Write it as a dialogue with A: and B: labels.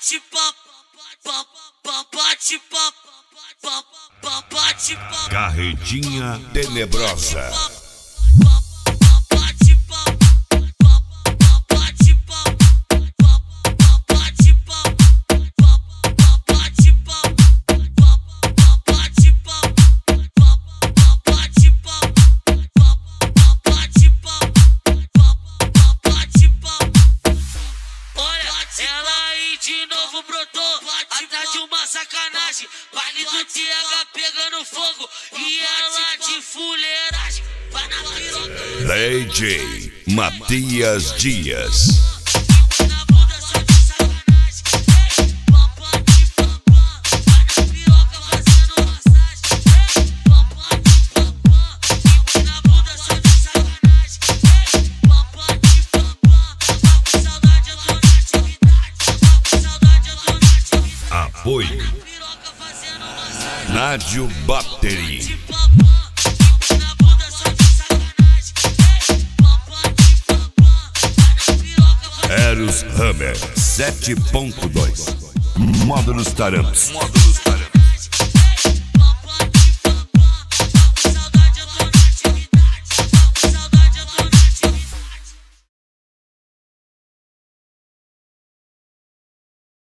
A: bate papo.
B: Carretinha Tenebrosa.
A: Ela aí de novo brotou, atrás de uma sacanagem. Baile do TH pegando fogo e ela de fuleiragem. Vai na piroca.
B: DJ Matias Dias.
A: Na bunda só de sacanagem. Pampa de pampa. Vai na piroca fazendo massagem. Pampa de pampa. Na bunda só de sacanagem. Pampa de pampa. Tá com saudade, eu tô na atividade. Tá com saudade, eu tô na atividade.
B: Apoio
A: Piroca fazendo massagem.
B: Nádio Battery.
A: Na bunda só de sacanagem. Pampa de pampa. Vai na piroca fazendo
B: Eros Hammer 7.2. Módulos Taramps.